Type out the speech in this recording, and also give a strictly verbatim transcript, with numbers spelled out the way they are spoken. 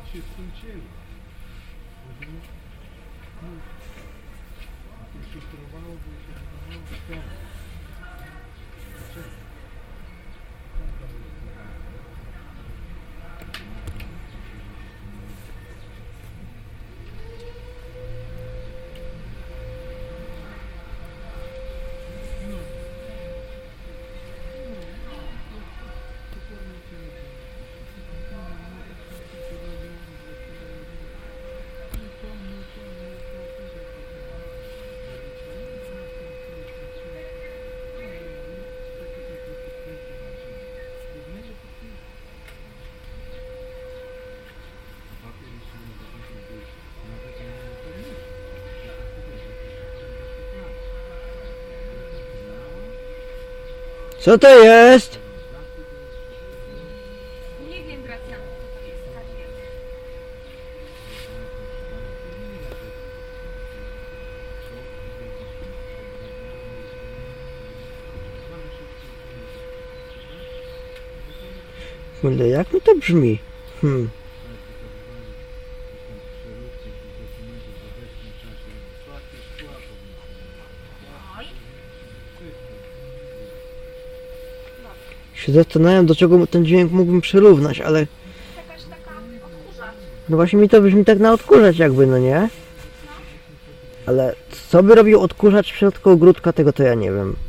się skończyło. Mhm. No. A to się trwało, bo się wydawało w domu. Dlaczego? Jak tam jest Co to jest? Nie wiem, Gracjan, co to jest. Kasia. Kurde, jak mi to brzmi? Hmm. Się zastanawiam, do czego ten dźwięk mógłbym przyrównać, ale Jakaś taka odkurzacz. no właśnie mi to brzmi tak na odkurzacz jakby, no nie? Ale co by robił odkurzacz w środku ogródka, tego to ja nie wiem.